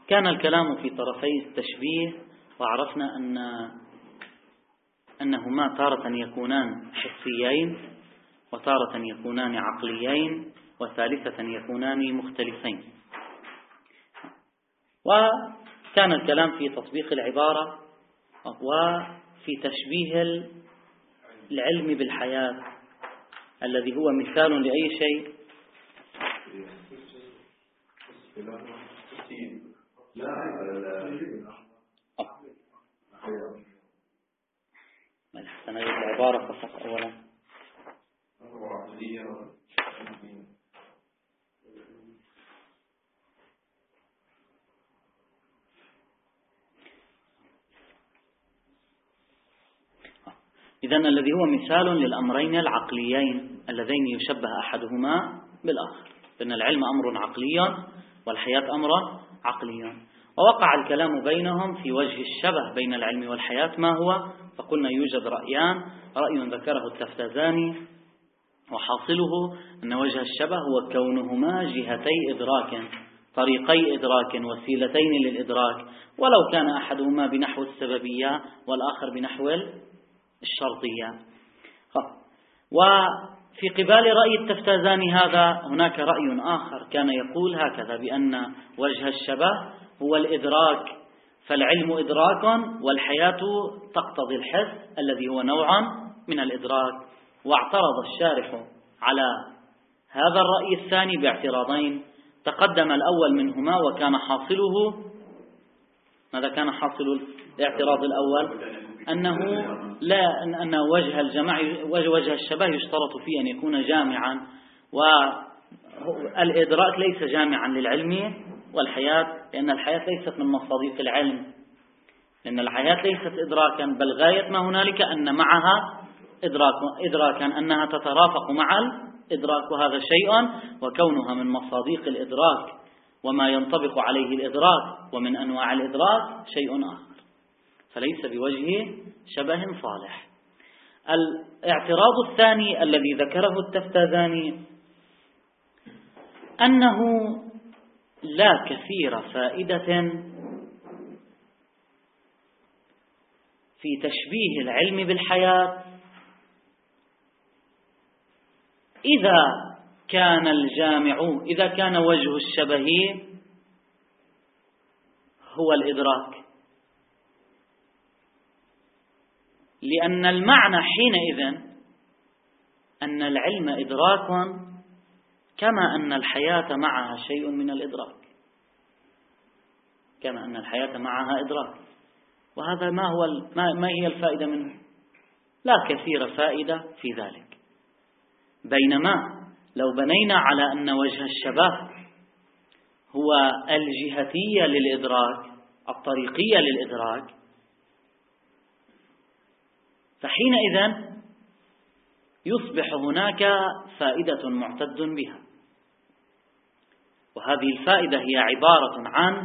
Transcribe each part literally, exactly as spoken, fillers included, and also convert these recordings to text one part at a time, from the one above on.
كان الكلام في طرفي التشبيه، وعرفنا أن أنهما تارة يكونان حسيين، وتارة يكونان عقليين، وثالثة يكونان مختلفين. وكان الكلام في تطبيق العبارة وفي تشبيه العلم بالحياة الذي هو مثال لأي شيء. سنجد العبارة فقط أولا. إذن الذي هو مثال للأمرين العقليين اللذين يشبه أحدهما بالآخر، لأن العلم أمر عقلي والحياة أمر عقلي. ووقع الكلام بينهم في وجه الشبه بين العلم والحياة ما هو، فقلنا يوجد رأيان: رأي ذكره التفتازاني وحاصله أن وجه الشبه هو كونهما جهتي إدراك، طريقي إدراك، وسيلتين للإدراك، ولو كان أحدهما بنحو السببية والآخر بنحو الشرطية. وفي قبال رأي التفتازاني هذا هناك رأي آخر كان يقول هكذا، بأن وجه الشبه هو الإدراك، فالعلم إدراك والحياة تقتضي الحس الذي هو نوع من الإدراك. واعترض الشارح على هذا الرأي الثاني باعتراضين. تقدم الأول منهما وكان حاصله ماذا كان حاصل الاعتراض الأول؟ أنه لا أن وجه الجماع وجه الشبه يشترط فيه أن يكون جامعا، والإدراك ليس جامعا للعلم والحياة، لأن الحياة ليست من مصادق العلم، لأن الحياة ليست إدراكا، بل غاية ما هنالك أن معها إدراك إدراكا أنها تترافق مع الإدراك، وهذا شيء، وكونها من مصادق الإدراك وما ينطبق عليه الإدراك ومن أنواع الإدراك شيء آخر، فليس بوجه شبه صالح. الاعتراض الثاني الذي ذكره التفتازاني أنه لا كثير فائدة في تشبيه العلم بالحياة إذا كان الجامع إذا كان وجه الشبه هو الإدراك، لأن المعنى حينئذ أن العلم إدراك كما أن الحياة معها شيء من الإدراك، كما أن الحياة معها إدراك. وهذا ما هو ما هي الفائدة منه؟ لا كثير فائدة في ذلك. بينما لو بنينا على أن وجه الشبه هو الجهتية للإدراك، الطريقية للإدراك، فحينئذ يصبح هناك فائدة معتد بها. وهذه الفائدة هي عبارة عن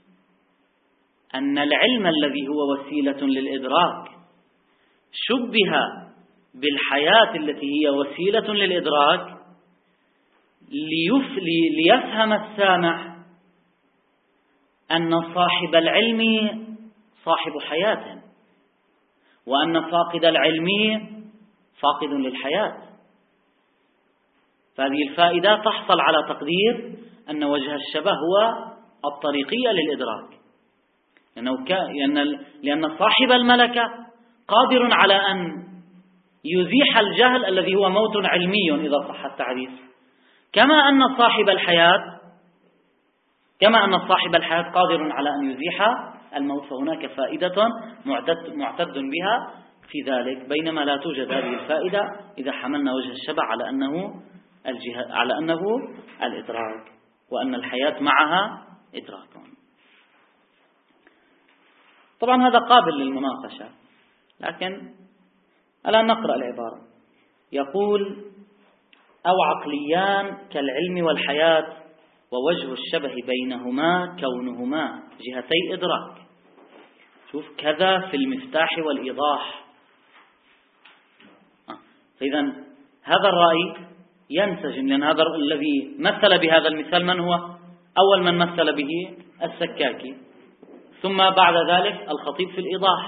أن العلم الذي هو وسيلة للإدراك شبه بالحياة التي هي وسيلة للإدراك ليفهم السامع أن صاحب العلم صاحب حياة، وأن فاقد العلم فاقد للحياة. فهذه الفائدة تحصل على تقدير أن وجه الشبه هو الطريقية للإدراك، لأنه لأن لأن صاحب الملكة قادر على أن يزيح الجهل الذي هو موت علمي إذا صح التعبير، كما أن صاحب الحياة كما أن صاحب الحياة قادر على أن يزيح الموت. فهناك فائدة معتد, معتد بها في ذلك، بينما لا توجد هذه الفائدة إذا حملنا وجه الشبه على أنه الجهة على أنه الإدراك، وأن الحياة معها إدراك. طبعا هذا قابل للمناقشة، لكن الآن نقرأ العبارة. يقول: أو عقليان كالعلم والحياة، ووجه الشبه بينهما كونهما جهتي إدراك. شوف كذا في المفتاح والإيضاح. فإذا هذا الرأي ينسجم، لأن هذا الذي مثل بهذا المثال من هو؟ أول من مثل به السكاكي، ثم بعد ذلك الخطيب في الإيضاح،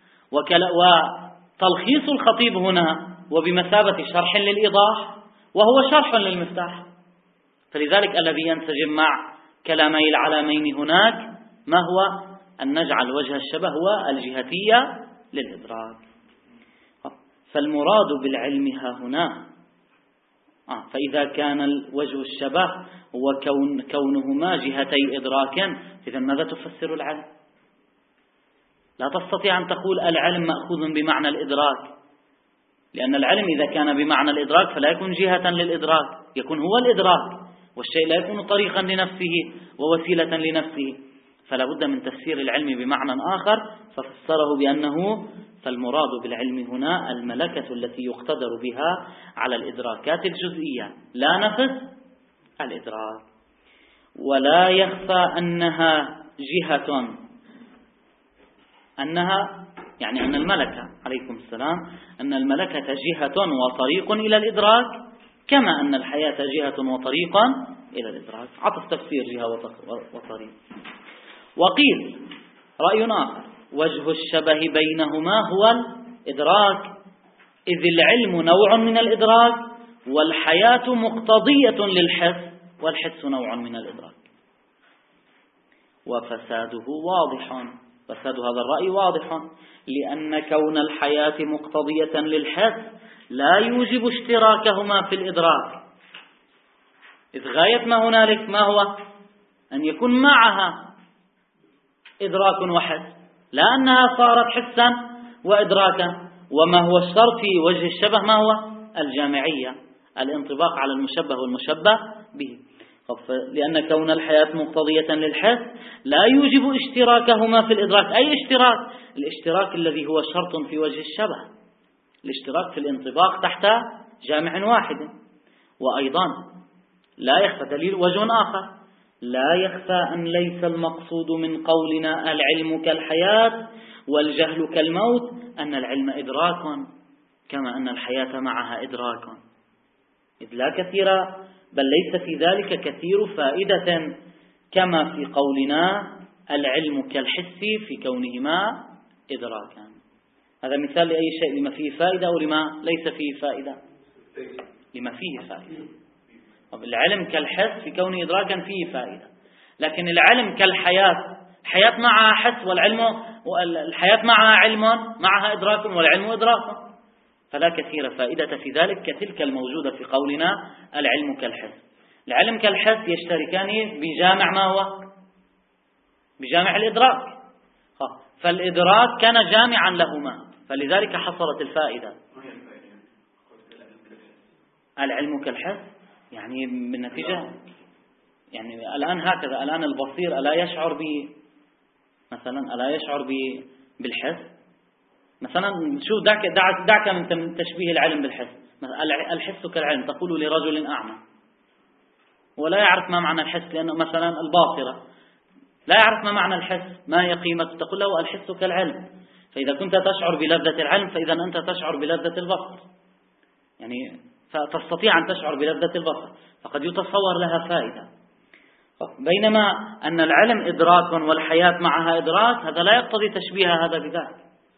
وتلخيص الخطيب هنا وبمثابة شرح للإيضاح وهو شرح للمفتاح. فلذلك الذي ينسجم مع كلامي العلامين هناك ما هو أن نجعل وجه الشبه هو الجهتية للإدراك. فالمراد بالعلم ها هنا آه فإذا كان وجه الشبه هو كون كونهما جهتي إدراك، إذا ماذا تفسر العلم؟ لا تستطيع أن تقول العلم مأخوذ بمعنى الإدراك، لأن العلم إذا كان بمعنى الإدراك فلا يكون جهة للإدراك، يكون هو الإدراك، والشيء لا يكون طريقا لنفسه ووسيلة لنفسه. فلا بد من تفسير العلم بمعنى آخر، ففسره بأنه فالمراد بالعلم هنا الملكة التي يقتدر بها على الإدراكات الجزئية، لا نفس الإدراك. ولا يخفى أنها جهة، أنها يعني أن الملكة عليكم السلام أن الملكة جهة وطريق إلى الإدراك، كما أن الحياة جهة وطريق إلى الإدراك. عطف تفسير جهة وطريق. وقيل رأي آخر وجه الشبه بينهما هو الإدراك، إذ العلم نوع من الإدراك والحياة مقتضية للحس، والحس نوع من الإدراك. وفساده واضح، فساد هذا الرأي واضح، لأن كون الحياة مقتضية للحس لا يوجب اشتراكهما في الإدراك، إذ غاية ما هنالك ما هو أن يكون معها إدراك وحس، لا أنها صارت حسا وإدراكا. وما هو الشرط في وجه الشبه ما هو الجامعية، الانطباق على المشبه والمشبه به. لأن كون الحياة مقتضية للحس لا يوجب اشتراكهما في الإدراك. أي اشتراك؟ الاشتراك الذي هو شرط في وجه الشبه، الاشتراك في الانطباق تحت جامع واحد. وأيضا لا يخفى دليل وجه آخر، لا يخفى أن ليس المقصود من قولنا العلم كالحياة والجهل كالموت أن العلم إدراك كما أن الحياة معها إدراك، إذ لا كثير بل ليس في ذلك كثير فائدة كما في قولنا العلم كالحس في كونهما إدراكا. هذا مثال لأي شيء، لما فيه فائدة أو لما ليس فيه فائدة. لما فيه فائدة. العلم كالحس في كونه إدراكا فيه فائدة، لكن العلم كالحياة، حياة معها حس والعلم الحياة معها علم معها إدراك والعلم إدراك، فلا كثير فائدة في ذلك كتلك الموجودة في قولنا العلم كالحس. العلم كالحس يشتركان بجامع ما هو بجامع الإدراك، فالإدراك كان جامعا لهما، فلذلك حصلت الفائدة. العلم كالحس يعني بالنتيجة يعني الآن هكذا، الآن البصير ألا يشعر ب مثلا ألا يشعر ب بالحس مثلا. شو دعك دعك دعك من تشبيه العلم بالحس. الحس كالعلم، تقول لرجل أعمى ولا يعرف ما معنى الحس، لأنه مثلا الباصرة لا يعرف ما معنى الحس، ما هي قيمته، تقول له الحس كالعلم. فإذا كنت تشعر بلذة العلم فإذا أنت تشعر بلذة البصر، يعني فتستطيع أن تشعر بلذة البصر، فقد يتصور لها فائدة. بينما أن العلم إدراك والحياة معها إدراك، هذا لا يقتضي تشبيه هذا بذاك.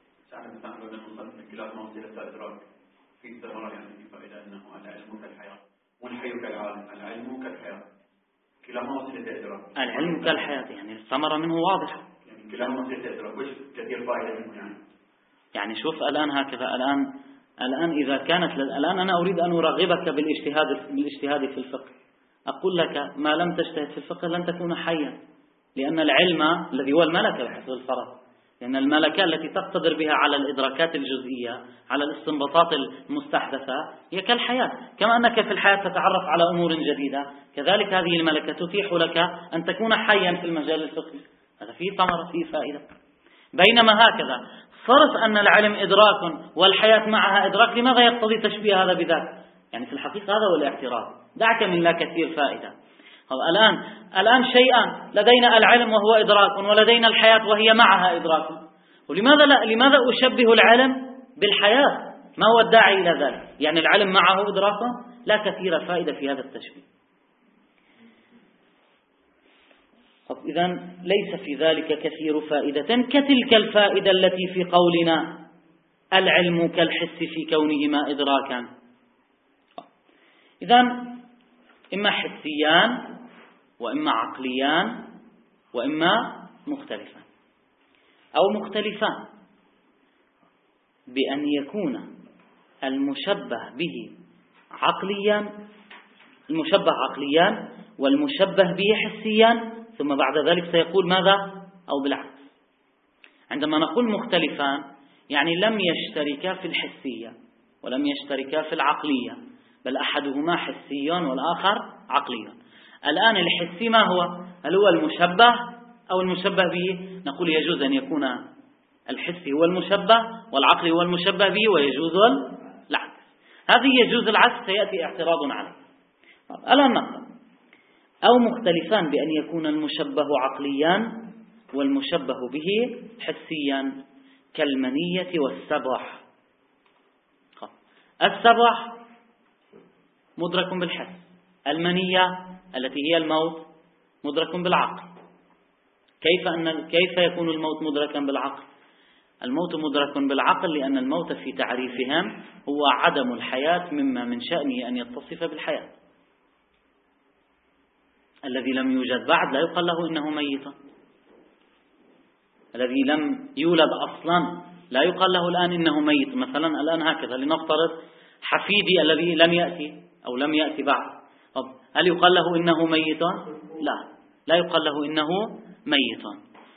كلاهما وسيلة إدراك. العلم كالحياة يعني الثمرة منه واضحة، يعني كلاهما وسيلة إدراك، وش كثير فائدة منه يعني. يعني شوف الآن هكذا، الآن الآن إذا كانت الآن أنا أريد أن أرغبك بالاجتهاد بالاجتهاد في الفقه، أقول لك ما لم تجتهد في الفقه لن تكون حيا، لأن العلم الذي هو الملكة بحسب الفرض، لأن الملكة التي تقتدر بها على الإدراكات الجزئية على الاستنباطات المستحدثة هي كالحياة، كما أنك في الحياة تتعرف على أمور جديدة، كذلك هذه الملكة تتيح لك أن تكون حيا في المجال الفقهي. هذا فيه ثمرة، فيه فائدة. بينما هكذا صرف أن العلم إدراك والحياة معها إدراك، لماذا يقتضي تشبيه هذا بذاك؟ يعني في الحقيقة هذا هو الاعتراض. دعك من لا كثير فائدة. الآن الآن شيئان، لدينا العلم وهو إدراك، ولدينا الحياة وهي معها إدراك. ولماذا لا لماذا أشبه العلم بالحياة؟ ما هو الداعي إلى ذلك؟ يعني العلم معه إدراك، لا كثير فائدة في هذا التشبيه. إذن ليس في ذلك كثير فائدة كتلك الفائدة التي في قولنا العلم كالحس في كونهما إدراكا. إذن إما حسيان وإما عقليان وإما مختلفان أو مختلفان بأن يكون المشبه به عقليا المشبه عقليان والمشبه به حسيان، ثم بعد ذلك سيقول ماذا؟ أو بالعكس. عندما نقول مختلفان يعني لم يشتركا في الحسية ولم يشتركا في العقلية، بل أحدهما حسي والآخر عقلي. الآن الحسي ما هو؟ هل هو المشبه أو المشبه به؟ نقول يجوز أن يكون الحسي هو المشبه والعقلي هو المشبه به، ويجوز العكس. هذه يجوز العكس سيأتي اعتراض عليه. الآن نقرأ: أو مختلفان بأن يكون المشبه عقليان والمشبه به حسيا كالمنية والسبع. السبع مدرك بالحس، المنية التي هي الموت مدرك بالعقل. كيف أن كيف يكون الموت مدركا بالعقل؟ الموت مدرك بالعقل لأن الموت في تعريفهم هو عدم الحياة مما من شأنه أن يتصف بالحياة. الذي لم يوجد بعد لا يقال له إنه ميت، الذي لم يولد أصلا لا يقال له الآن إنه ميت. مثلا الآن هكذا لنفترض حفيدي الذي لم يأتي أو لم يأتي بعد، هل يقال له إنه ميت؟ لا، لا يقال له إنه ميت.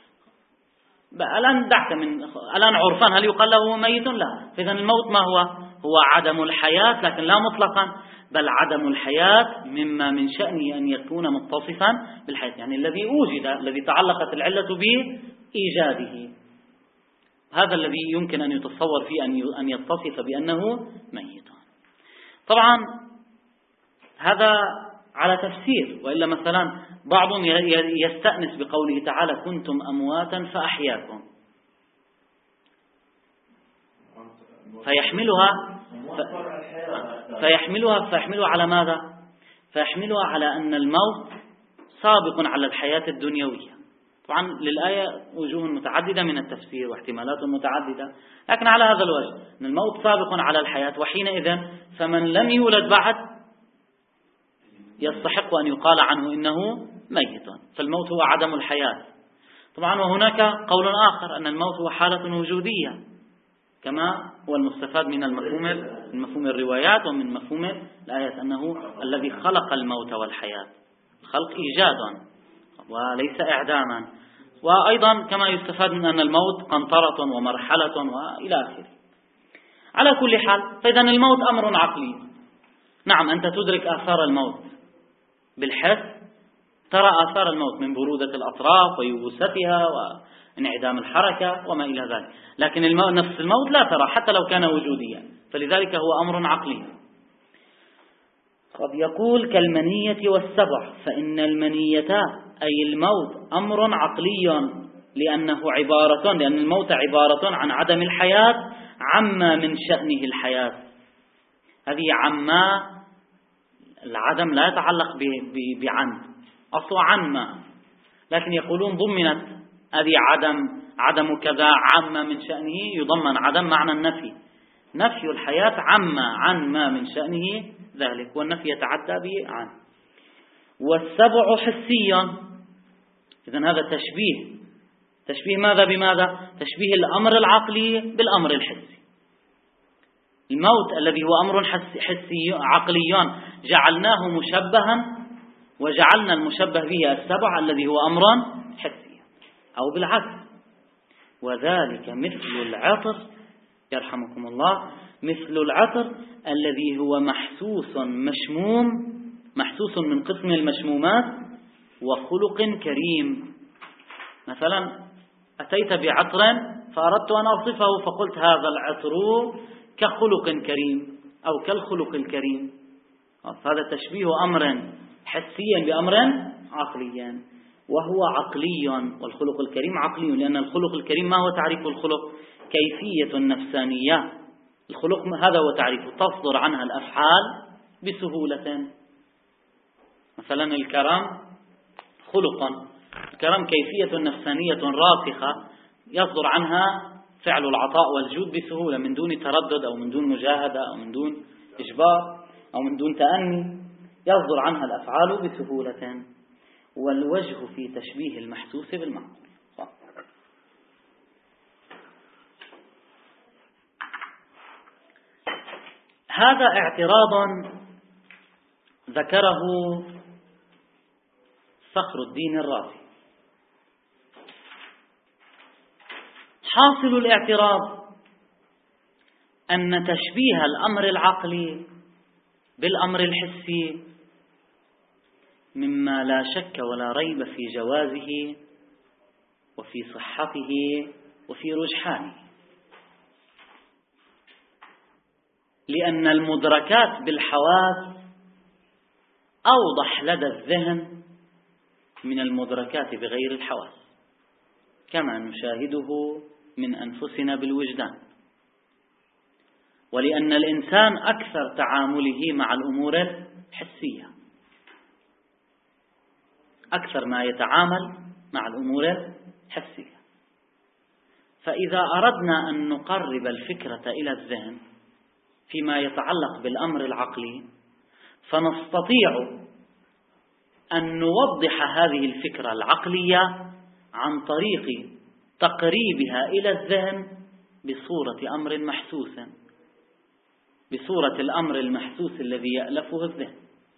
الآن دعك من الآن عرفان هل يقال له ميت؟ لا. فإذا الموت ما هو؟ هو عدم الحياة، لكن لا مطلقا، بل عدم الحياة مما من شأنه أن يكون متصفا بالحياة، يعني الذي أوجد، الذي تعلقت العلة بإيجاده، هذا الذي يمكن أن يتصور فيه أن يتصف بأنه ميت. طبعا هذا على تفسير، وإلا مثلا بعضهم يستأنس بقوله تعالى كنتم أمواتا فأحياكم، فيحملها فيحملها فيحملها على ماذا؟ فيحملها على أن الموت سابق على الحياة الدنيوية. طبعا للآية وجوه متعددة من التفسير واحتمالات متعددة، لكن على هذا الوجه أن الموت سابق على الحياة، وحينئذ فمن لم يولد بعد يستحق أن يقال عنه إنه ميت، فالموت هو عدم الحياة. طبعا وهناك قول آخر أن الموت هو حالة وجودية، كما هو المستفاد من المفهوم من مفهوم الروايات ومن مفهوم الآيات، أنه الذي خلق الموت والحياة، خلق إيجادا وليس إعداما. وأيضا كما يستفاد من أن الموت قنطرة ومرحلة وإلى آخره. على كل حال فإذا الموت أمر عقلي. نعم، أنت تدرك آثار الموت بالحس، ترى آثار الموت من برودة الأطراف ويبوستها وانعدام الحركة وما إلى ذلك، لكن الموت نفس الموت لا ترى حتى لو كان وجوديا، فلذلك هو أمر عقلي. قد يقول كالمنية والسبع، فإن المنية أي الموت أمر عقلي لأنه عبارة لأن الموت عبارة عن عدم الحياة عما من شأنه الحياة. هذه عما العدم لا يتعلق بعن، أصل عما، لكن يقولون ضمنت هذه عدم عدم كذا عما من شأنه، يضمن عدم معنى النفي، نفي الحياة عما عن ما من شأنه ذلك، والنفي يتعدى به عن. والسبع حسيا، إذن هذا تشبيه تشبيه ماذا بماذا؟ تشبيه الأمر العقلي بالأمر الحسي. الموت الذي هو أمر حسي عقلي جعلناه مشبها، وجعلنا المشبه به السبع الذي هو أمر حسي، أو بالعكس. وذلك مثل العطر، يرحمكم الله، مثل العطر الذي هو محسوس مشموم، محسوس من قسم المشمومات، وخلق كريم. مثلا أتيت بعطر فأردت أن أوصفه فقلت هذا العطر كخلق كريم أو كالخلق الكريم، هذا تشبيه أمر حسيا بأمر عقليا، وهو عقلي، والخلق الكريم عقلي، لأن الخلق الكريم ما هو تعريف الخلق؟ كيفية النفسانية. الخلق هذا هو تعريفه، تصدر عنها الأفعال بسهولة. مثلا الكرم خلقا، الكرم كيفية نفسانية راسخة يصدر عنها فعل العطاء والجود بسهولة من دون تردد أو من دون مجاهدة أو من دون إجبار أو من دون تأني، يصدر عنها الأفعال بسهولة. والوجه في تشبيه المحسوس بالمعقول. هذا اعتراض ذكره فخر الدين الرازي. حاصل الاعتراض أن تشبيه الأمر العقلي بالأمر الحسي مما لا شك ولا ريب في جوازه وفي صحته وفي رجحانه، لأن المدركات بالحواس أوضح لدى الذهن من المدركات بغير الحواس، كما نشاهده من أنفسنا بالوجدان. ولأن الإنسان أكثر تعامله مع الأمور الحسية، أكثر ما يتعامل مع الأمور الحسية. فإذا أردنا أن نقرب الفكرة إلى الذهن فيما يتعلق بالأمر العقلي، فنستطيع أن نوضح هذه الفكرة العقلية عن طريق تقريبها إلى الذهن بصورة أمر محسوس، بصورة الأمر المحسوس الذي يألفه الذهن.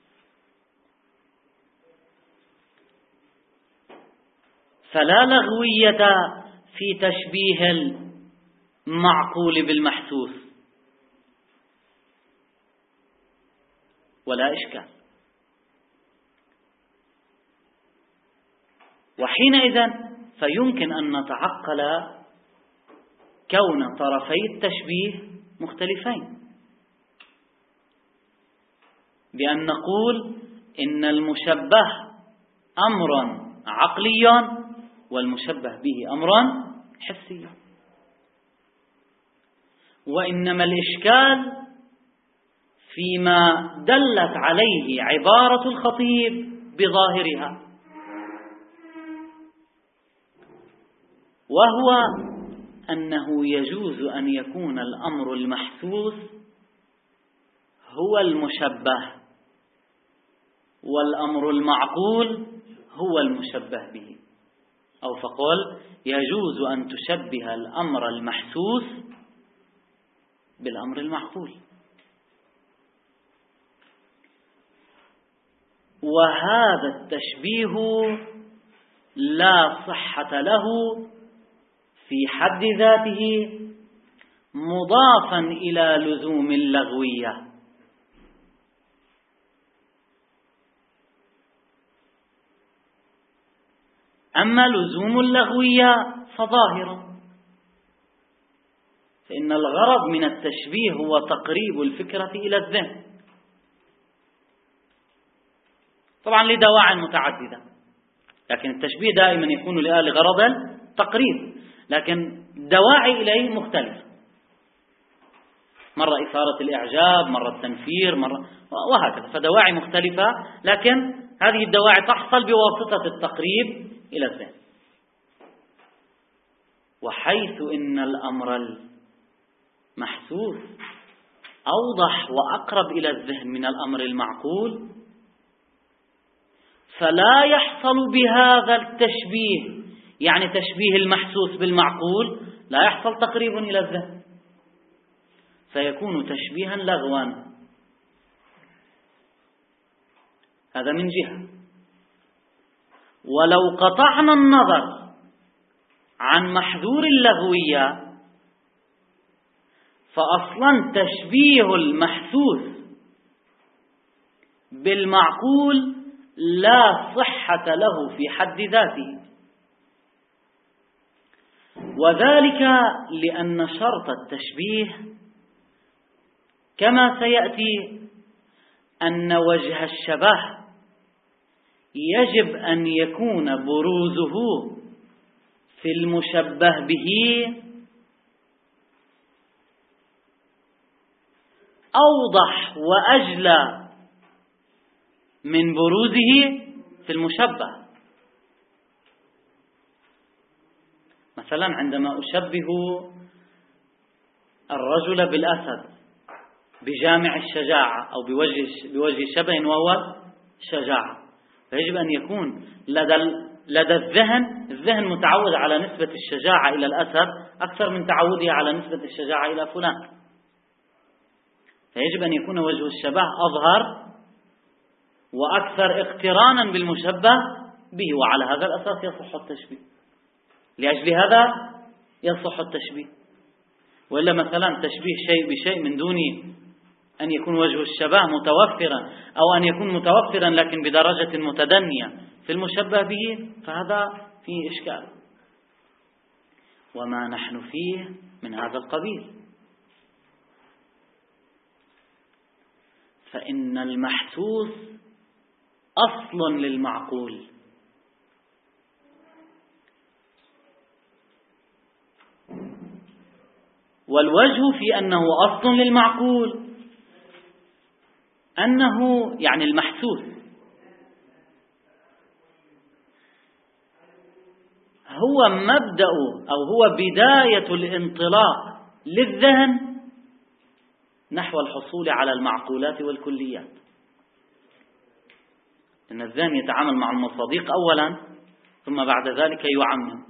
فلا لغوية في تشبيه المعقول بالمحسوس ولا إشكال. وحينئذ فيمكن أن نتعقل كون طرفي التشبيه مختلفين، بأن نقول إن المشبه أمر عقلي والمشبه به أمر حسي، وإنما الإشكال فيما دلت عليه عبارة الخطيب بظاهرها، وهو أنه يجوز أن يكون الأمر المحسوس هو المشبه والأمر المعقول هو المشبه به، أو فقل يجوز أن تشبه الأمر المحسوس بالأمر المعقول. وهذا التشبيه لا صحة له في حد ذاته مضافا إلى لزوم اللغوية. أما لزوم اللغوية فظاهر، فإن الغرض من التشبيه هو تقريب الفكرة إلى الذهن، طبعا لدواعي متعددة، لكن التشبيه دائما يكون لغرض التقريب، لكن دواعي إليه مختلفة، مرة إثارة الإعجاب، مرة التنفير، مرة وهكذا، فدواعي مختلفة، لكن هذه الدواعي تحصل بواسطة التقريب إلى الذهن. وحيث إن الأمر المحسوس أوضح وأقرب إلى الذهن من الأمر المعقول، فلا يحصل بهذا التشبيه، يعني تشبيه المحسوس بالمعقول، لا يحصل تقريب إلى الذهن، فيكون تشبيها لغوا. هذا من جهة. ولو قطعنا النظر عن محذور اللغوية، فأصلا تشبيه المحسوس بالمعقول لا صحة له في حد ذاته، وذلك لأن شرط التشبيه كما سيأتي أن وجه الشبه يجب أن يكون بروزه في المشبه به أوضح وأجلى من بروزه في المشبه. مثلا عندما أشبه الرجل بالأسد بجامع الشجاعة أو بوجه بوجه شبه وهو شجاعة، فيجب أن يكون لدى لدى الذهن الذهن متعود على نسبة الشجاعة إلى الأسد أكثر من تعوده على نسبة الشجاعة إلى فلان، فيجب أن يكون وجه الشبه أظهر وأكثر اقترانا بالمشبه به، وعلى هذا الأساس يصح التشبيه. لأجل هذا يصح التشبيه. وإلا مثلا تشبيه شيء بشيء من دون أن يكون وجه الشبه متوفرا، أو أن يكون متوفرا لكن بدرجة متدنية في المشبه به، فهذا فيه إشكال، وما نحن فيه من هذا القبيل. فإن المحسوس أصل للمعقول، والوجه في أنه أصل للمعقول أنه يعني المحسوس هو مبدأ أو هو بداية الانطلاق للذهن نحو الحصول على المعقولات والكليات. إن الذهن يتعامل مع المصادق أولا ثم بعد ذلك يعمم.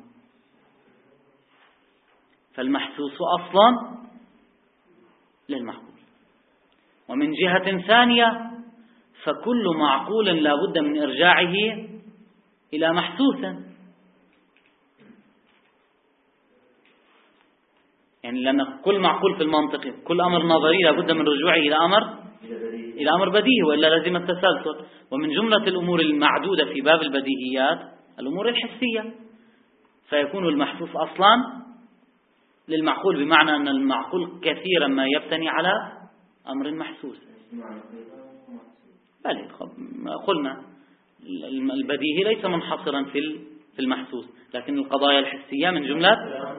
فالمحسوس أصلا للمعقول. ومن جهة ثانية فكل معقول لا بد من إرجاعه إلى محسوس، يعني لأن كل معقول في المنطق، كل أمر نظري لا بد من رجوعه إلى أمر إلى أمر بديهي، وإلا لازم التسلسل. ومن جملة الأمور المعدودة في باب البديهيات الأمور الحسية، فيكون المحسوس أصلا للمعقول، بمعنى أن المعقول كثيرا ما يبتني على أمر محسوس. بل قلنا البديهي ليس منحصرا في في المحسوس، لكن القضايا الحسية من جملة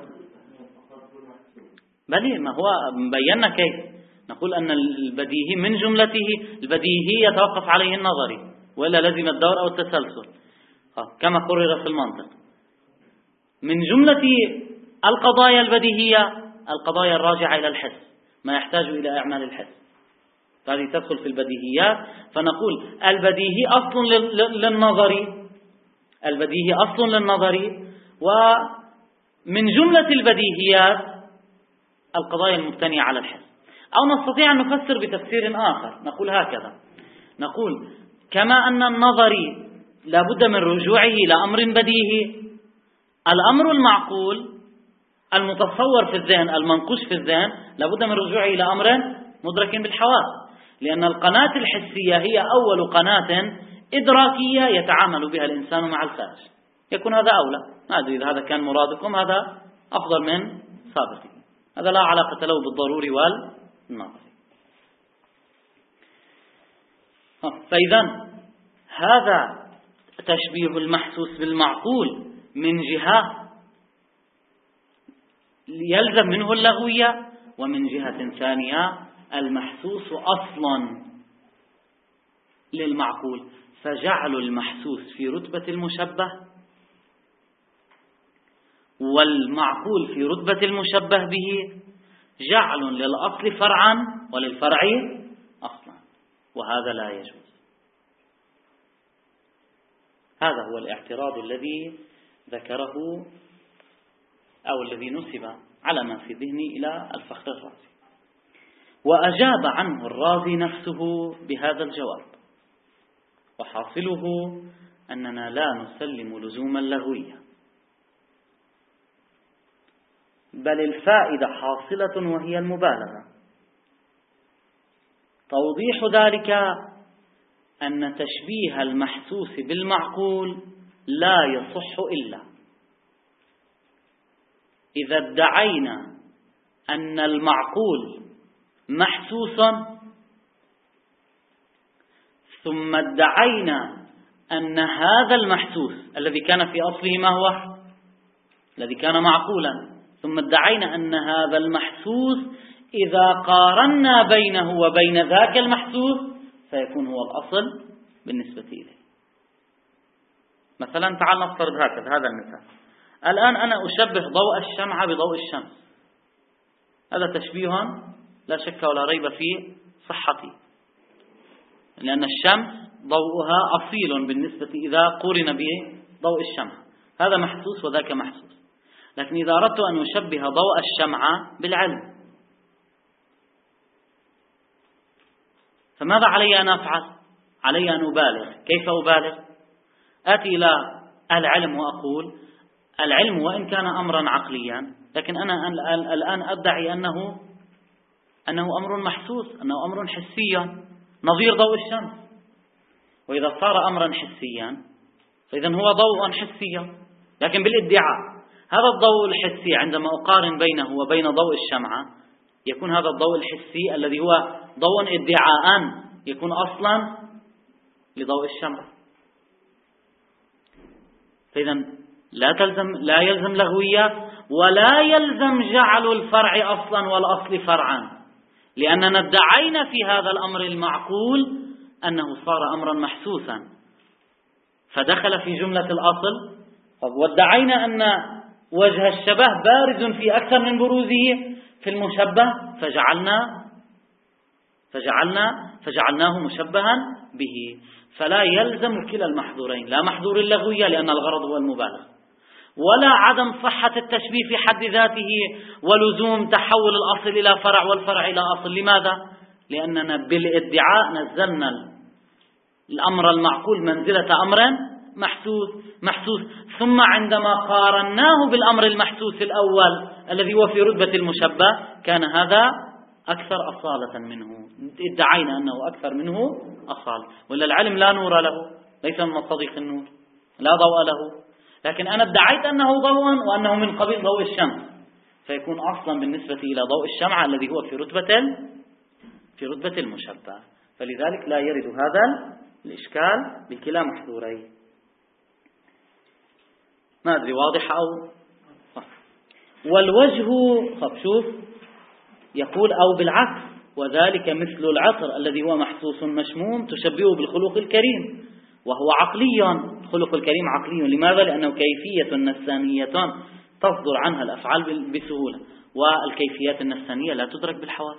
بل ما هو بينا كيف نقول أن البديهي من جملته البديهي يتوقف عليه النظري، وإلا لازم الدور أو التسلسل كما قرر في المنطق. من جملة القضايا البديهية القضايا الراجعة إلى الحس، ما يحتاج إلى إعمال الحس، هذه تدخل في البديهيات. فنقول البديهي أصل للنظري، البديهي أصل للنظري، ومن جملة البديهيات القضايا المبتنية على الحس. أو نستطيع أن نفسر بتفسير آخر، نقول هكذا، نقول كما أن النظري لا بد من رجوعه إلى أمر بديهي، الأمر المعقول المتصور في الذهن المنقوش في الذهن لا بد من رجوعه إلى أمر مدرك بالحواس، لأن القناة الحسية هي أول قناة إدراكية يتعامل بها الإنسان مع الخارج. يكون هذا أولى، ما أدري إذا هذا كان مرادكم، هذا أفضل من سابقه، هذا لا علاقة له بالضروري والنظري. فإذا هذا تشبيه المحسوس بالمعقول من جهة يلزم منه اللغوية، ومن جهة ثانية المحسوس أصلا للمعقول، فجعل المحسوس في رتبة المشبه والمعقول في رتبة المشبه به جعل للأصل فرعا وللفرع أصلا، وهذا لا يجوز. هذا هو الاعتراض الذي ذكره أو الذي نسب على ما في ذهني إلى الفخر الرازي، وأجاب عنه الرازي نفسه بهذا الجواب، وحاصله أننا لا نسلم لزوم اللغوية، بل الفائدة حاصلة وهي المبالغة. توضيح ذلك أن تشبيه المحسوس بالمعقول لا يصح إلا إذا ادعينا أن المعقول محسوس، ثم ادعينا أن هذا المحسوس الذي كان في أصله ما هو الذي كان معقولا، ثم ادعينا أن هذا المحسوس إذا قارنا بينه وبين ذاك المحسوس فيكون هو الأصل بالنسبة إليه. مثلا تعال نفترض هكذا هذا المثال، الآن أنا أشبه ضوء الشمعة بضوء الشمس، هذا تشبيه لا شك ولا ريب في صحته، لأن الشمس ضوءها أصيل بالنسبة إذا قورن بضوء الشمعة، هذا محسوس وذاك محسوس. لكن إذا أردت أن أشبه ضوء الشمعة بالعلم، فماذا علي أن أفعل؟ علي أن أبالغ. كيف أبالغ؟ آتي إلى العلم وأقول العلم وإن كان أمرا عقليا، لكن أنا الآن أدعي أنه أنه أمر محسوس، أنه أمر حسيا نظير ضوء الشمس. وإذا صار أمرا حسيا فإذا هو ضوء حسيا، لكن بالادعاء هذا الضوء الحسي عندما أقارن بينه وبين ضوء الشمعة يكون هذا الضوء الحسي الذي هو ضوء ادعاء يكون أصلا لضوء الشمعة. فإذا لا تلزم لا يلزم لغويات، ولا يلزم جعل الفرع أصلا والأصل فرعا، لأننا ادعينا في هذا الأمر المعقول أنه صار أمرا محسوسا فدخل في جملة الأصل، وادعينا أن وجه الشبه بارز في أكثر من بروزه في المشبه فجعلنا فجعلنا فجعلناه مشبها به. فلا يلزم كلا المحظورين، لا محظور اللغوية لأن الغرض هو المبالغة، ولا عدم صحة التشبيه في حد ذاته ولزوم تحول الأصل إلى فرع والفرع إلى أصل. لماذا؟ لأننا بالادعاء نزلنا الأمر المعقول منزلة أمر محسوس محسوس ثم عندما قارناه بالأمر المحسوس الأول الذي هو في رتبة المشبه كان هذا أكثر أصالة منه، ادعينا أنه أكثر منه أصالة. ولا العلم لا نور له، ليس من مصادق النور، لا ضوء له، لكن أنا ادعيت أنه ضوء وأنه من قبيل ضوء الشمس، فيكون أصلا بالنسبة إلى ضوء الشمعة الذي هو في رتبة في رتبة المشبه. فلذلك لا يرد هذا الإشكال بكلا محظورين. ما أدري واضح أو والوجه طب شوف يقول أو بالعكس، وذلك مثل العطر الذي هو محسوس مشموم تشبهه بالخلق الكريم وهو عقلي. الخلق الكريم عقلي، لماذا؟ لأنه كيفية نفسانية تصدر عنها الأفعال بسهولة، والكيفيات النفسانية لا تدرك بالحواس.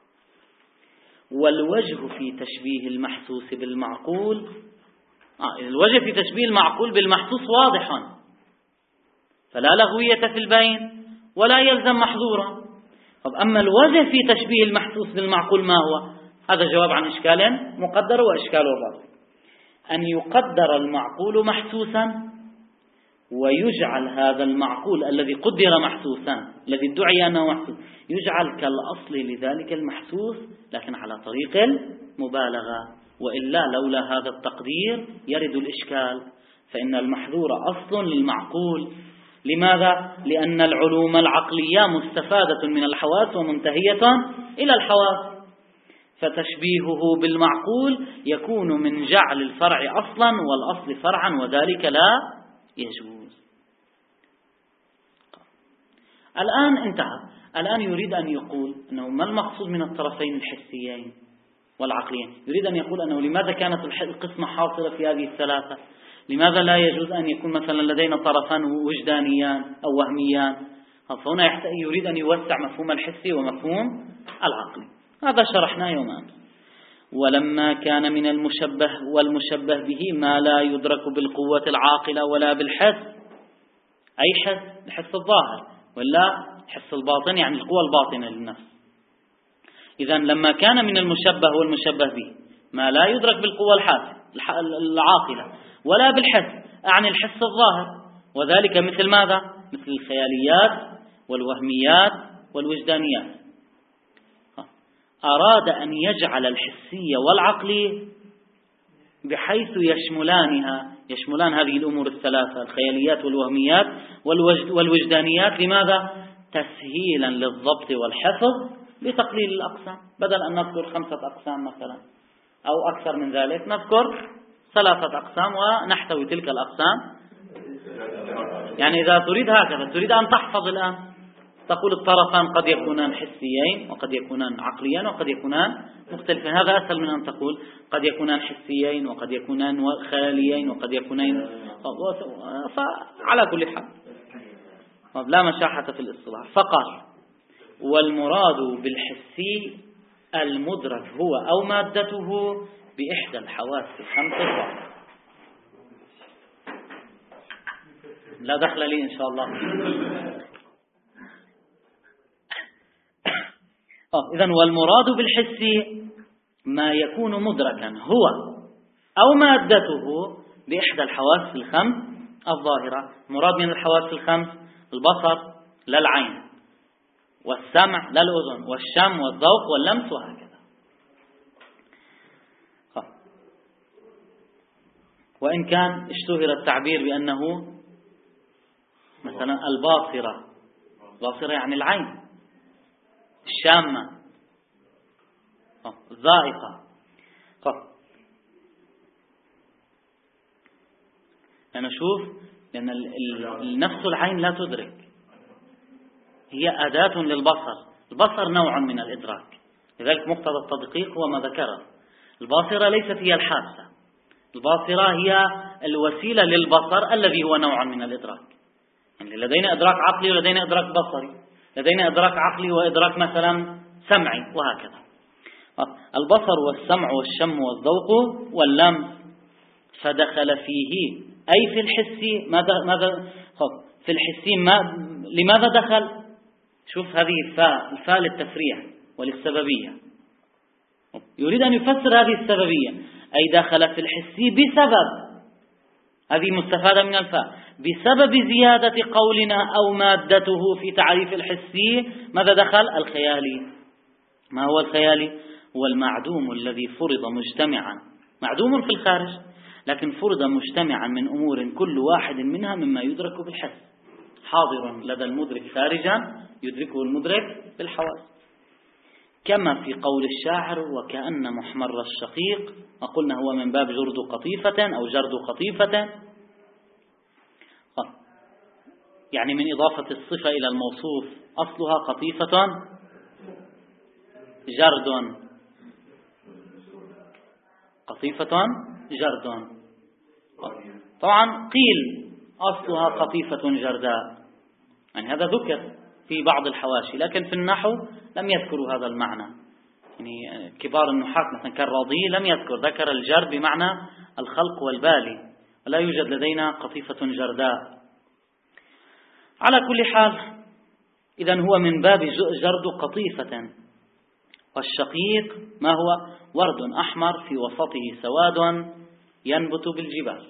والوجه في تشبيه المحسوس بالمعقول آه الوجه في تشبيه المعقول بالمحسوس واضح، فلا لغوية في البين ولا يلزم محظورا. طب أما الوجه في تشبيه المحسوس بالمعقول ما هو؟ هذا جواب عن إشكال مقدر وإشكال الرابط، أن يقدر المعقول محسوسا ويجعل هذا المعقول الذي قدر محسوسا الذي ادعي أنه محسوس يجعل كالأصل لذلك المحسوس لكن على طريق المبالغة، وإلا لولا هذا التقدير يرد الإشكال. فإن المحظور أصل للمعقول. لماذا؟ لأن العلوم العقلية مستفادة من الحواس ومنتهية إلى الحواس، فتشبيهه بالمعقول يكون من جعل الفرع أصلا والأصل فرعا، وذلك لا يجوز. الآن انتهى. الآن يريد أن يقول أنه ما المقصود من الطرفين الحسيين والعقليين. يريد أن يقول أنه لماذا كانت القسمة حاصلة في هذه الثلاثة، لماذا لا يجوز أن يكون مثلا لدينا طرفان وجدانيان أو وهميان. فهنا يريد أن يوسع مفهوم الحسي ومفهوم العقلي. هذا شرحناه يوم أمس. ولما كان من المشبه والمشبه به ما لا يدرك بالقوة العاقلة ولا بالحس، أي حس؟ الحس الظاهر ولا الحس الباطن، يعني القوة الباطنة للنفس. إذن لما كان من المشبه والمشبه به ما لا يدرك بالقوة العاقلة ولا بالحس، أعني الحس الظاهر، وذلك مثل ماذا؟ مثل الخياليات والوهميات والوجدانيات. أراد أن يجعل الحسية والعقلية بحيث يشملانها يشملان هذه الأمور الثلاثة، الخياليات والوهميات والوجدانيات. لماذا؟ تسهيلا للضبط والحفظ بتقليل الأقسام. بدل أن نذكر خمسة أقسام مثلا أو أكثر من ذلك نذكر ثلاثة أقسام ونحتوي تلك الأقسام. يعني إذا تريد هكذا، تريد أن تحفظ الآن، تقول الطرفان قد يكونان حسيين وقد يكونان عقليين وقد يكونان مختلفين. هذا أسهل من أن تقول قد يكونان حسيين وقد يكونان خياليين وقد يكونان. فعلى كل حال لا مشاحة في الاصطلاح. فقال والمراد بالحسي المدرك هو أو مادته بإحدى الحواس الخمس الظاهرة. لا دخل لي إن شاء الله. إذن والمراد بالحسي ما يكون مدركا هو أو مادته بإحدى الحواس الخمس الظاهرة. مراد من الحواس الخمس البصر لا العين، والسمع لا الأذن، والشم والذوق واللمس وهكذا. وإن كان اشتهر التعبير بأنه مثلا الباصرة، الباصرة يعني العين، الشامة، الذائقة. أنا أشوف لأن النفس العين لا تدرك، هي أداة للبصر. البصر نوع من الإدراك، لذلك مقتضى التدقيق هو ما ذكره. الباصرة ليست هي الحاسة، الباصرة هي الوسيلة للبصر الذي هو نوع من الإدراك. يعني لدينا إدراك عقلي ولدينا إدراك بصري، لدينا إدراك عقلي وإدراك مثلا سمعي وهكذا. البصر والسمع والشم والذوق واللمس فدخل فيه أي في الحسي. ماذا ماذا في الحسي ما لماذا دخل؟ شوف هذه الفاء، الفاء للتفريع وللسببية. يريد أن يفسر هذه السببية، أي دخل في الحسي بسبب، هذه مستفادة من الفاء، بسبب زيادة قولنا أو مادته في تعريف الحسي. ماذا دخل؟ الخيالي. ما هو الخيالي؟ هو المعدوم الذي فرض مجتمعا، معدوم في الخارج لكن فرض مجتمعا من أمور كل واحد منها مما يدرك بالحس، حاضر لدى المدرك خارجا يدركه المدرك بالحواس. كما في قول الشاعر وكأن محمر الشقيق، وقلنا هو من باب جرد قطيفة أو جرد قطيفة، يعني من إضافة الصفة إلى الموصوف، أصلها قطيفة جرد، قطيفة جرد. طبعا قيل أصلها قطيفة جرداء، يعني هذا ذكر في بعض الحواشي، لكن في النحو لم يذكروا هذا المعنى. يعني كبار النحاة مثلا كالرضي لم يذكر، ذكر الجرد بمعنى الخلق والبالي، ولا يوجد لدينا قطيفة جرداء. على كل حال إذن هو من باب جرد قطيفة. والشقيق ما هو؟ ورد أحمر في وسطه سواد ينبت بالجبال.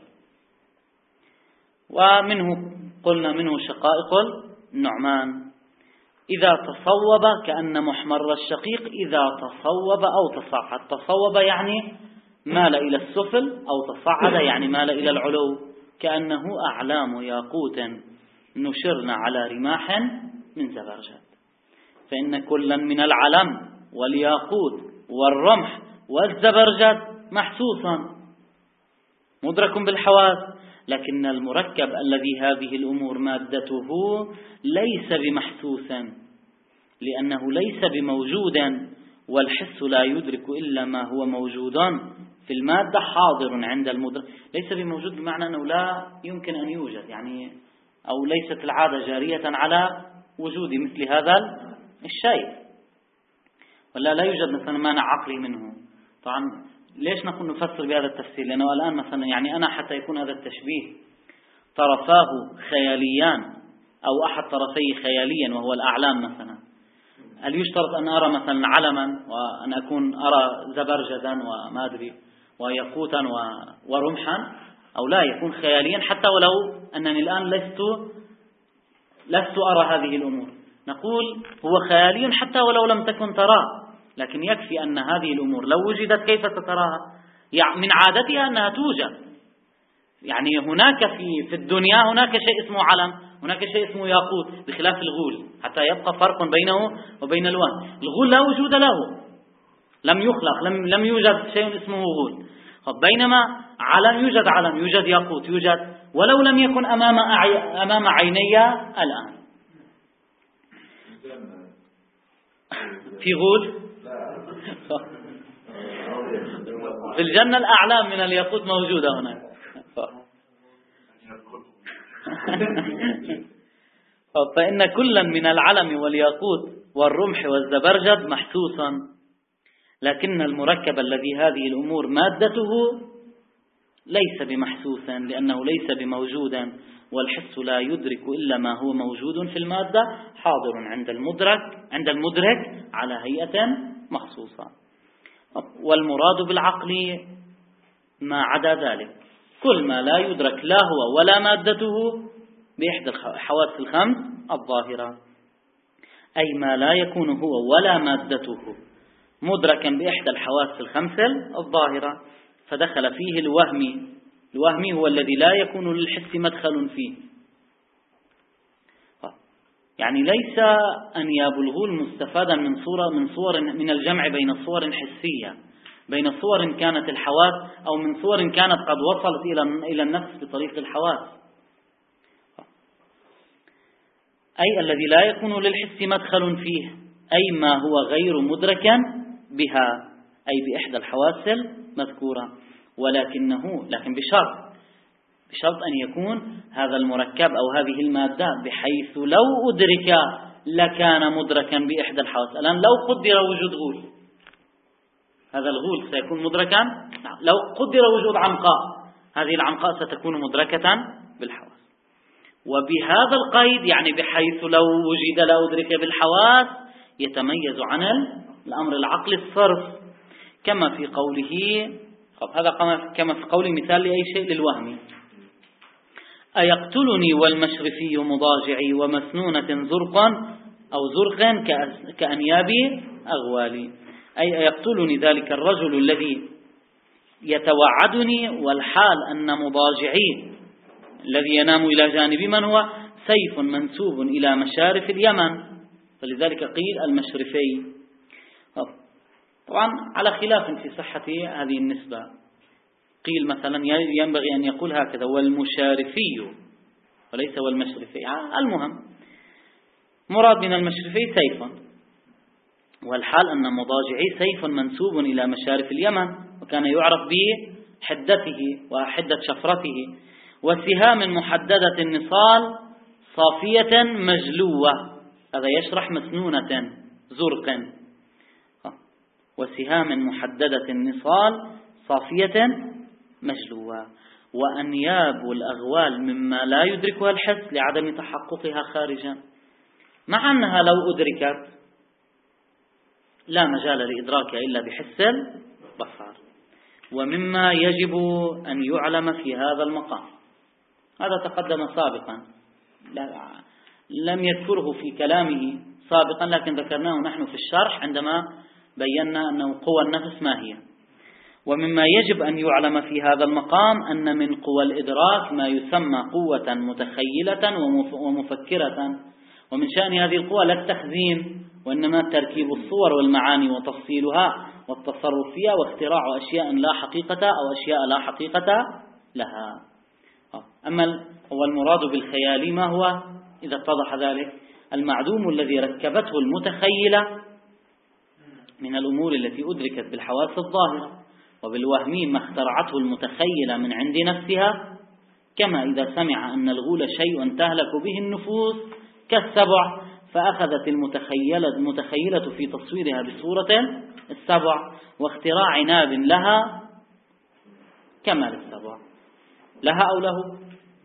ومنه قلنا منه شقائق النعمان إذا تصوب، كأن محمر الشقيق إذا تصوب أو تصعد. تصوب يعني مال إلى السفل، أو تصعد يعني مال إلى العلو، كأنه أعلام ياقوت نشرنا على رماح من زبرجد. فإن كلا من العلم والياقوت والرمح والزبرجد محسوسا مدرك بالحواس، لكن المركب الذي هذه الأمور مادته ليس بمحسوسا، لأنه ليس بموجودا، والحس لا يدرك إلا ما هو موجود في المادة حاضر عند المدرك. ليس بموجود بمعنى أنه لا يمكن أن يوجد، يعني أو ليست العادة جارية على وجود مثل هذا الشيء، ولا لا يوجد مثلا مانع عقلي منه. طبعا ليش نقول نفسر بهذا التفسير؟ لأنه الآن مثلا يعني أنا حتى يكون هذا التشبيه طرفاه خياليان أو أحد طرفيه خياليا وهو الأعلام مثلا، هل يشترط أن أرى مثلا علما وأن أكون أرى زبرجدا وما أدري ويقوتا ورمحا، أو لا يكون خياليا حتى ولو أنني الآن لست لست أرى هذه الأمور؟ نقول هو خيالي حتى ولو لم تكن تراه، لكن يكفي أن هذه الأمور لو وجدت كيف ستراها؟ يعني من عادتها أنها توجد. يعني هناك في في الدنيا هناك شيء اسمه علم، هناك شيء اسمه ياقوت، بخلاف الغول حتى يبقى فرق بينه وبين الوهم. الغول لا وجود له، لم يخلق، لم لم يوجد شيء اسمه غول. بينما علم يوجد، علم يوجد، ياقوت يوجد، ولو لم يكن أمام أمام عيني الآن. في غول في الجنة الأعلام من الياقوت موجودة هناك. فإن كلا من العلم والياقوت والرمح والزبرجد محسوسا، لكن المركب الذي هذه الأمور مادته ليس بمحسوسا لأنه ليس بموجودا، والحس لا يدرك إلا ما هو موجود في المادة حاضر عند المدرك عند المدرك على هيئة مخصوصة. والمراد بالعقل ما عدا ذلك، كل ما لا يدرك لا هو ولا مادته بإحدى الحواس الخمس الظاهرة، أي ما لا يكون هو ولا مادته مدركا بإحدى الحواس الخمس الظاهرة، فدخل فيه الوهمي. الوهمي هو الذي لا يكون للحس مدخل فيه، يعني ليس أن يبلغ المستفادا من صورة من صور من الجمع بين صور حسية، بين صور كانت الحواس أو من صور كانت قد وصلت إلى إلى النفس بطريق الحواس، أي الذي لا يكون للحس مدخل فيه، أي ما هو غير مدركا بها، أي بإحدى الحواس المذكورة، ولكنه لكن بشرط بشرط أن يكون هذا المركب أو هذه المادة بحيث لو أدرك لكان مدركا بإحدى الحواس. الآن لو قدر وجود غول، هذا الغول سيكون مدركا؟ نعم. لو قدر وجود عنقاء، هذه العنقاء ستكون مدركة بالحواس. وبهذا القيد يعني بحيث لو وجد لا أدرك بالحواس يتميز عن الأمر العقل الصرف، كما في قوله هذا كما في قول مثال لأي شيء للوهم: أيقتلني والمشرفي مضاجعي ومسنونة زرقا أو زرقا كأنياب أغوالي، أي أيقتلني ذلك الرجل الذي يتوعدني والحال أن مضاجعي الذي ينام إلى جانب من هو سيف منسوب إلى مشارف اليمن، فلذلك قيل المشرفي. طبعا على خلاف في صحة هذه النسبة، قيل مثلا ينبغي أن يقول هكذا: والمشارفي وليس والمشرفي. المهم مراد من المشرفي سيف، والحال أن مضاجعي سيف منسوب إلى مشارف اليمن، وكان يعرف بحدته وحدة شفرته، وسهام محددة النصال صافية مجلوة، هذا يشرح مسنونة زرق، وسهام محددة النصال صافية مجلوة، وأنياب الأغوال مما لا يدركها الحس لعدم تحققها خارجا، مع أنها لو أدركت لا مجال لإدراكها إلا بحس البصر، ومما يجب أن يعلم في هذا المقام. هذا تقدم سابقا، لم يذكره في كلامه سابقا، لكن ذكرناه نحن في الشرح عندما بينا أنه قوى النفس ما هي. ومما يجب أن يعلم في هذا المقام أن من قوى الإدراك ما يسمى قوة متخيلة ومفكرة، ومن شأن هذه القوة لا التخزين، وإنما تركيب الصور والمعاني وتفصيلها والتصرف فيها واختراع أشياء لا حقيقة أو أشياء لا حقيقة لها. أما هو المراد بالخيالي ما هو؟ إذا اتضح ذلك: المعدوم الذي ركبته المتخيلة من الأمور التي أدركت بالحواس الظاهرة، وبالوهمي ما اخترعته المتخيلة من عند نفسها، كما إذا سمع أن الغول شيء تهلك به النفوس كالسبع، فأخذت المتخيلة, المتخيلة في تصويرها بصورة السبع، واختراع ناب لها كما للسبع. لها أو له؟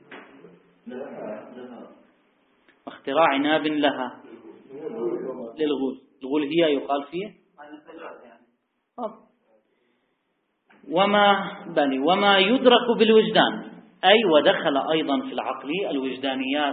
واختراع ناب لها للغول. الغول هي يقال فيه وما بل وما يدرك بالوجدان، أي ودخل أيضا في العقل الوجدانيات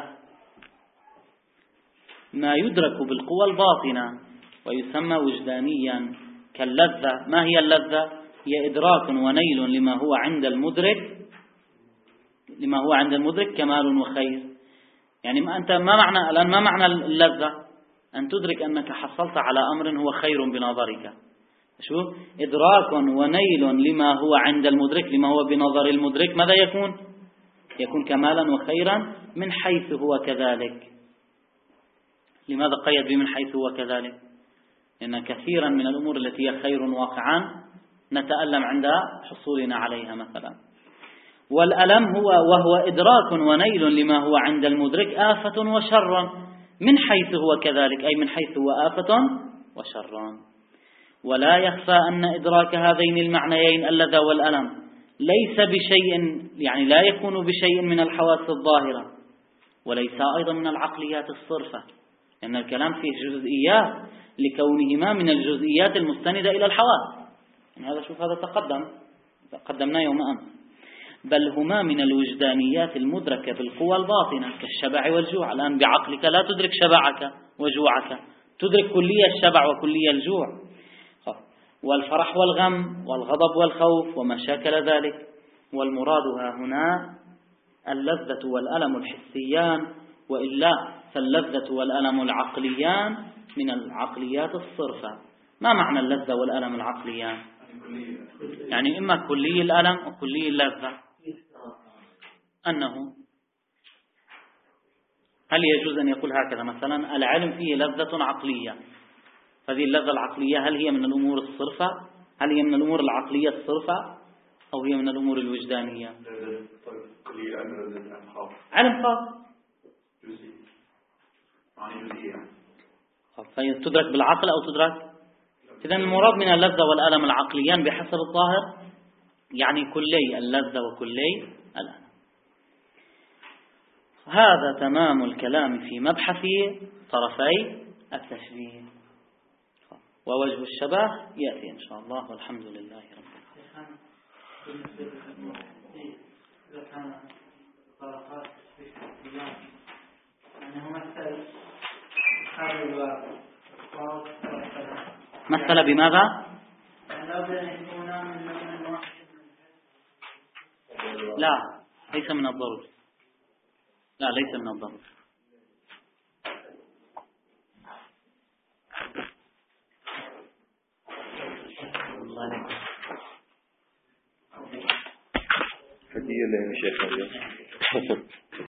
ما يدرك بالقوى الباطنة ويسمى وجدانيا، كاللذة. ما هي اللذة؟ هي إدراك ونيل لما هو عند المدرك لما هو عند المدرك كمال وخير. يعني ما أنت ما معنى الآن ما معنى اللذة؟ أن تدرك أنك حصلت على أمر هو خير بنظرك. شو إدراك ونيل لما هو عند المدرك لما هو بنظر المدرك، ماذا يكون؟ يكون كمالا وخيرا من حيث هو كذلك. لماذا قيد بمن حيث هو كذلك؟ لأن كثيرا من الأمور التي هي خير واقعا نتألم عند حصولنا عليها مثلا. والألم هو وهو إدراك ونيل لما هو عند المدرك آفة وشر، من حيث هو كذلك، أي من حيث هو آفة وشر. ولا يخفى أن إدراك هذين المعنيين اللذة والألم ليس بشيء، يعني لا يكون بشيء من الحواس الظاهرة، وليس أيضا من العقليات الصرفة، لأن الكلام فيه جزئيات لكونهما من الجزئيات المستندة إلى الحواس. يعني هذا شوف هذا تقدم قدمناه يوم أمس. بل هما من الوجدانيات المدركة بالقوى الباطنة كالشبع والجوع. الآن بعقلك لا تدرك شبعك وجوعك، تدرك كلية الشبع وكلية الجوع، والفرح والغم والغضب والخوف وما شاكل ذلك. والمراد هنا اللذة والألم الحسيان، وإلا فاللذة والألم العقليان من العقليات الصرفة. ما معنى اللذة والألم العقليان؟ يعني إما كلي الألم وكلي اللذة. أنه هل يجوز أن يقول هكذا مثلا العلم فيه لذة عقلية، هذه اللذة العقلية هل هي من الأمور الصرفة؟ هل هي من الأمور العقلية الصرفة أو هي من الأمور الوجدانية؟ علم خاص فهي تدرك بالعقل أو تدرك. إذن المراد من اللذة والألم العقليان بحسب الظاهر يعني كلي اللذة وكلي الألم. هذا تمام الكلام في مبحث طرفي التشبيه، ووجه الشبه يأتي إن شاء الله، والحمد لله رب العالمين. مثل بماذا؟ لا ليس من الضروري، لا ليس من الضروري. هدية لنا شيخ اليوم.